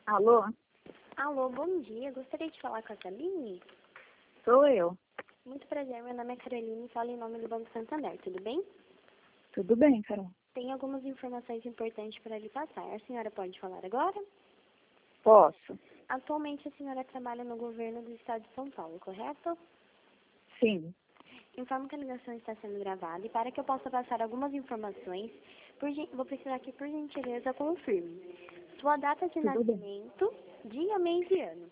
Alô? Alô, bom dia. Gostaria de falar com a Caroline? Sou eu. Muito prazer, meu nome é Caroline e falo em nome do Banco Santander, tudo bem? Tudo bem, Carol? Tem algumas informações importantes para lhe passar. A senhora pode falar agora? Posso? Atualmente a senhora trabalha no governo do estado de São Paulo, correto? Sim. Informo que a ligação está sendo gravada e para que eu possa passar algumas informações, vou precisar que, por gentileza, confirme sua data de Tudo bem. nascimento, dia, mês e ano.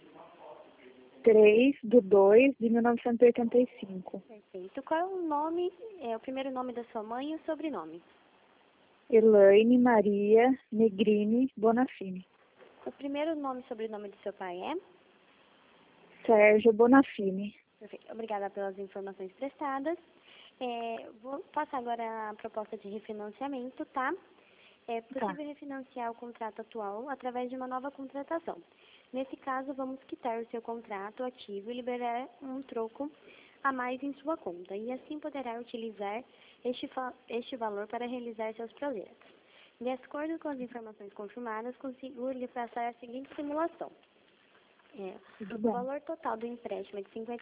3/2/1985. Perfeito. Qual é o nome, o primeiro nome da sua mãe e o sobrenome? Elaine Maria Negrini Bonafini. O primeiro nome e sobrenome do seu pai é? Sérgio Bonafini. Perfeito. Obrigada pelas informações prestadas. Vou passar agora a proposta de refinanciamento, tá? É possível refinanciar o contrato atual através de uma nova contratação. Nesse caso, vamos quitar o seu contrato ativo e liberar um troco a mais em sua conta. E assim poderá utilizar este valor para realizar seus projetos. De acordo com as informações confirmadas, consigo lhe passar a seguinte simulação. O valor total do empréstimo é de R$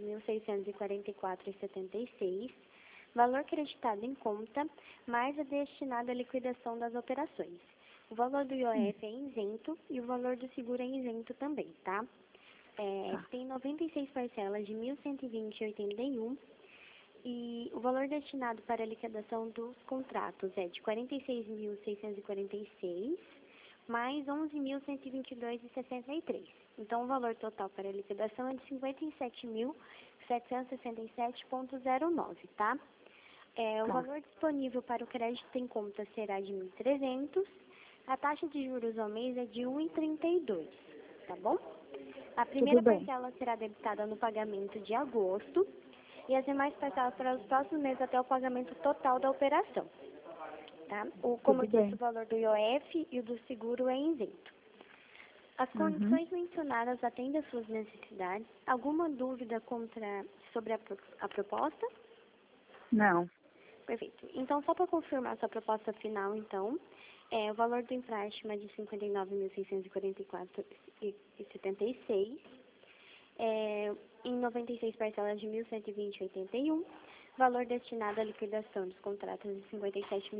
59.644,76, valor creditado em conta, mais a destinado à liquidação das operações. O valor do IOF é isento e o valor do seguro é isento também, tá? Tem 96 parcelas de R$ 1.120,81 e o valor destinado para a liquidação dos contratos é de R$ 46.646, mais R$ 11.122,63. Então, o valor total para a liquidação é de R$ 57.767,09, tá? O valor disponível para o crédito em conta será de 1.300. A taxa de juros ao mês é de 1,32, tá bom? A primeira parcela será debitada no pagamento de agosto e as demais parcelas para os próximos meses até o pagamento total da operação. Tá? Como eu disse, o valor do IOF e o do seguro é isento. As condições mencionadas atendem às suas necessidades. Alguma dúvida sobre a proposta? Não. Perfeito. Então, só para confirmar sua proposta final, então, o valor do empréstimo é de R$ 59.644,76, em 96 parcelas de R$ 1.120,81, valor destinado à liquidação dos contratos de R$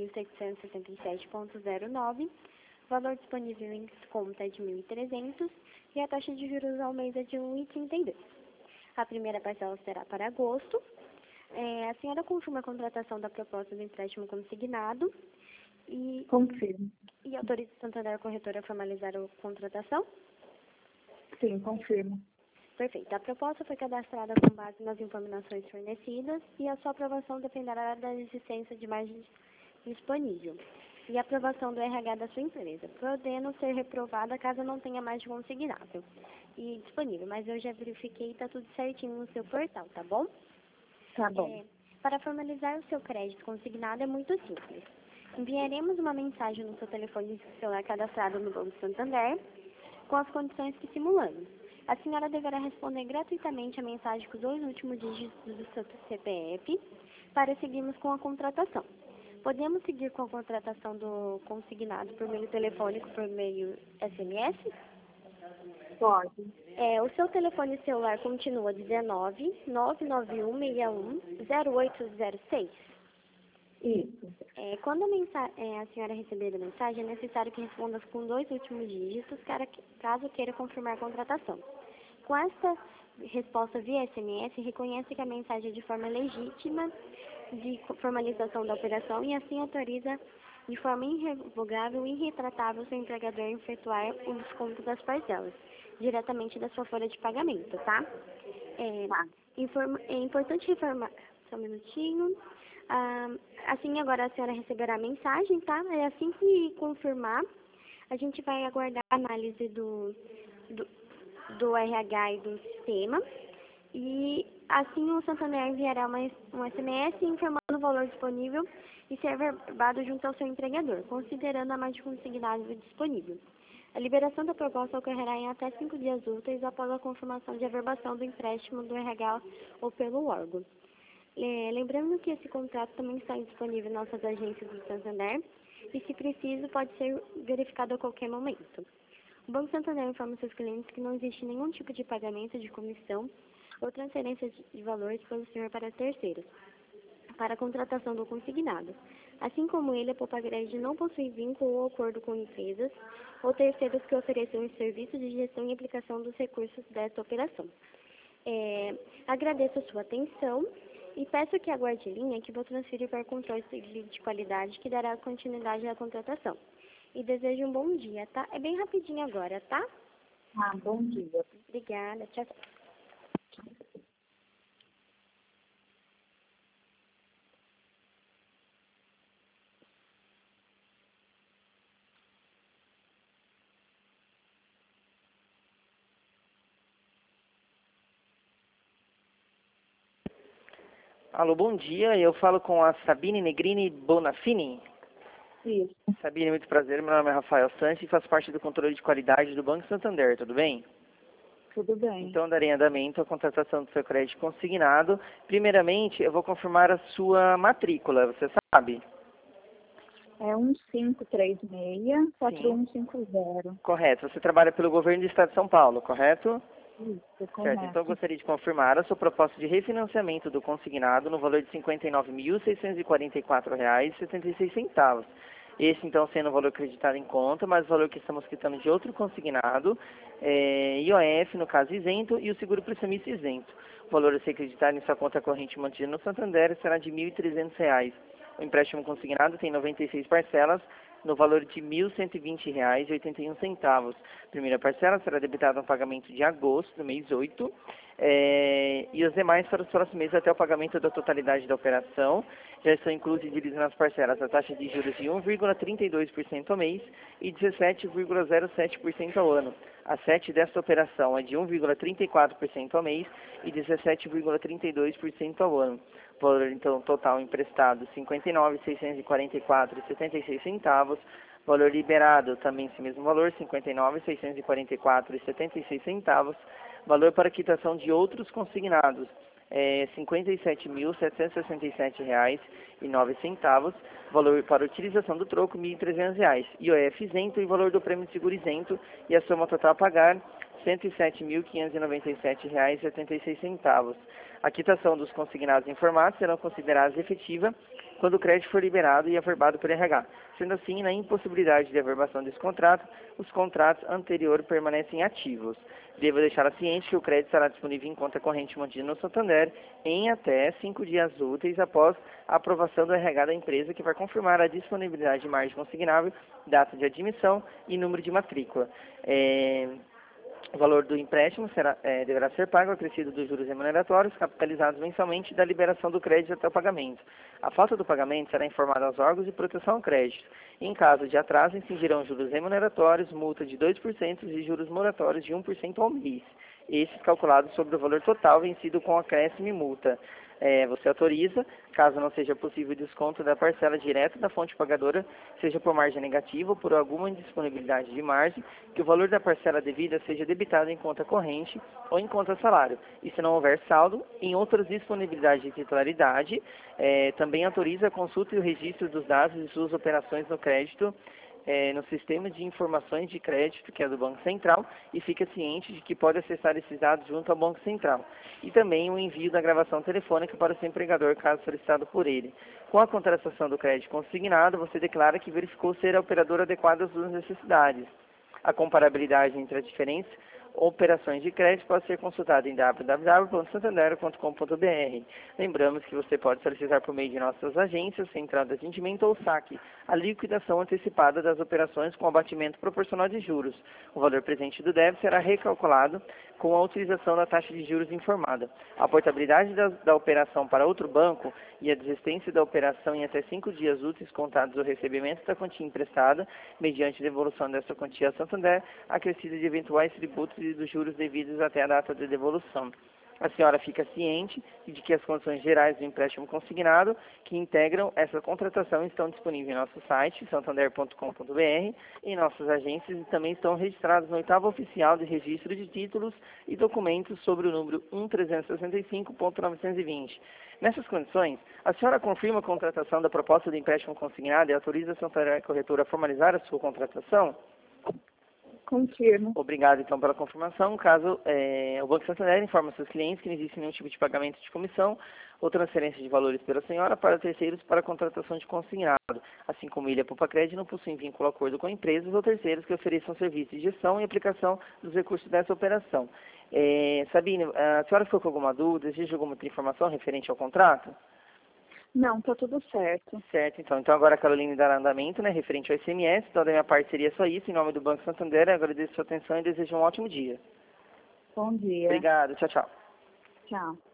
57.777,09, valor disponível em desconto é de R$ 1.300 e a taxa de juros ao mês é de 1,32. A primeira parcela será para agosto. A senhora confirma a contratação da proposta do empréstimo consignado e autoriza o Santander Corretora a formalizar a contratação? Sim, confirmo. Perfeito. A proposta foi cadastrada com base nas informações fornecidas e a sua aprovação dependerá da existência de margem disponível e a aprovação do RH da sua empresa, podendo ser reprovada caso não tenha margem consignável e disponível. Mas eu já verifiquei e está tudo certinho no seu portal, tá bom? Tá bom. Para formalizar o seu crédito consignado é muito simples. Enviaremos uma mensagem no seu telefone celular cadastrado no Banco Santander com as condições que simulamos. A senhora deverá responder gratuitamente a mensagem com os 2 últimos dígitos do seu CPF para seguirmos com a contratação. Podemos seguir com a contratação do consignado por meio telefônico, por meio SMS? Pode. O seu telefone celular continua 19 991 61 0806. Isso. Quando a senhora receber a mensagem, é necessário que responda com 2 últimos dígitos, caso queira confirmar a contratação. Com esta resposta via SMS, reconhece que a mensagem é de forma legítima de formalização da operação e assim autoriza de forma irrevogável e irretratável seu empregador a efetuar o desconto das parcelas, diretamente da sua folha de pagamento, tá? É importante informar... Só um minutinho. Assim, agora a senhora receberá a mensagem, tá? Assim que confirmar, a gente vai aguardar a análise do RH e do sistema. E assim o Santander enviará um SMS informando o valor disponível e ser averbado junto ao seu empregador, considerando a margem consignada disponível. A liberação da proposta ocorrerá em até 5 dias úteis após a confirmação de averbação do empréstimo do RH ou pelo órgão. Lembrando que esse contrato também está disponível em nossas agências do Santander e, se preciso, pode ser verificado a qualquer momento. O Banco Santander informa seus clientes que não existe nenhum tipo de pagamento de comissão ou transferência de valores pelo senhor para terceiros, para a contratação do consignado. Assim como ele, a Poupagrade não possui vínculo ou acordo com empresas ou terceiros que ofereçam os serviços de gestão e aplicação dos recursos desta operação. Agradeço a sua atenção e peço que aguarde em linha que vou transferir para o controle de qualidade que dará continuidade à contratação. E desejo um bom dia, tá? É bem rapidinho agora, tá? Ah, bom dia. Obrigada, tchau, tchau. Alô, bom dia. Eu falo com a Sabine Negrini Bonafini. Isso, Sabine, muito prazer. Meu nome é Rafael Santos e faço parte do controle de qualidade do Banco Santander, tudo bem? tudo bem. Então, darei andamento à contratação do seu crédito consignado. Primeiramente, eu vou confirmar a sua matrícula, você sabe? É 1536-4150. Correto. Você trabalha pelo governo do Estado de São Paulo, correto? Isso, Certo. correto. Então, eu gostaria de confirmar a sua proposta de refinanciamento do consignado no valor de R$ 59.644,76. Esse, então, sendo o valor acreditado em conta, mas o valor que estamos quitando de outro consignado, IOF, no caso isento, e o seguro prestamista isento. O valor a ser acreditado em sua conta corrente mantida no Santander será de R$ 1.300. O empréstimo consignado tem 96 parcelas, no valor de R$ 1.120,81. Primeira parcela será debitada no pagamento de agosto, do mês 8, e os demais para os próximos meses até o pagamento da totalidade da operação. Já estão inclusos e divididos nas parcelas a taxa de juros de 1,32% ao mês e 17,07% ao ano. A 7 desta operação é de 1,34% ao mês e 17,32% ao ano. Valor, então, total emprestado, R$ 59.644,76. Valor liberado, também esse mesmo valor, R$ 59.644,76. Valor para quitação de outros consignados, R$ 57.767,09. Valor para utilização do troco, R$ 1.300. IOF isento e valor do prêmio de seguro isento. E a soma total a pagar, R$ 107.597,76. A quitação dos consignados informados serão consideradas efetiva quando o crédito for liberado e averbado por RH. Sendo assim, na impossibilidade de averbação desse contrato, os contratos anteriores permanecem ativos. Devo deixar ciente que o crédito estará disponível em conta corrente mantida no Santander em até 5 dias úteis após a aprovação do RH da empresa, que vai confirmar a disponibilidade de margem consignável, data de admissão e número de matrícula. O valor do empréstimo deverá ser pago acrescido dos juros remuneratórios, capitalizados mensalmente da liberação do crédito até o pagamento. A falta do pagamento será informada aos órgãos de proteção ao crédito. Em caso de atraso, incidirão juros remuneratórios, multa de 2% e juros moratórios de 1% ao mês. Estes calculados sobre o valor total vencido com acréscimo e multa. Você autoriza, caso não seja possível o desconto da parcela direta da fonte pagadora, seja por margem negativa ou por alguma indisponibilidade de margem, que o valor da parcela devida seja debitado em conta corrente ou em conta salário. E se não houver saldo, em outras disponibilidades de titularidade, também autoriza a consulta e o registro dos dados de suas operações no crédito, no sistema de informações de crédito, que é do Banco Central, e fica ciente de que pode acessar esses dados junto ao Banco Central. E também o envio da gravação telefônica para o seu empregador, caso solicitado por ele. Com a contratação do crédito consignado, você declara que verificou ser a operadora adequada às suas necessidades. A comparabilidade entre as diferentes operações de crédito pode ser consultada em www.santander.com.br. Lembramos que você pode solicitar por meio de nossas agências, central de atendimento ou saque, a liquidação antecipada das operações com abatimento proporcional de juros. O valor presente do débito será recalculado com a utilização da taxa de juros informada. A portabilidade da operação para outro banco e a desistência da operação em até 5 dias úteis contados do recebimento da quantia emprestada, mediante devolução dessa quantia a Santander, acrescida de eventuais tributos e dos juros devidos até a data de devolução. A senhora fica ciente de que as condições gerais do empréstimo consignado que integram essa contratação estão disponíveis em nosso site, santander.com.br, em nossas agências e também estão registradas no 8º Oficial de Registro de Títulos e Documentos sobre o número 1365.920. Nessas condições, a senhora confirma a contratação da proposta de empréstimo consignado e autoriza a Santander Corretora a formalizar a sua contratação? Confirmo. Obrigado, então, pela confirmação. Caso o Banco Santander informe aos seus clientes que não existe nenhum tipo de pagamento de comissão ou transferência de valores pela senhora para terceiros para contratação de consignado, assim como Ilha Poupa-Crédito não possuem vínculo ou acordo com empresas ou terceiros que ofereçam serviços de gestão e aplicação dos recursos dessa operação. Sabine, a senhora ficou com alguma dúvida? Deseja alguma outra informação referente ao contrato? Não, tá tudo certo. Certo, então. Então agora a Caroline dará andamento, né, referente ao SMS. Então da minha parte seria só isso. Em nome do Banco Santander, eu agradeço a sua atenção e desejo um ótimo dia. Bom dia. Obrigado. Tchau, tchau. Tchau.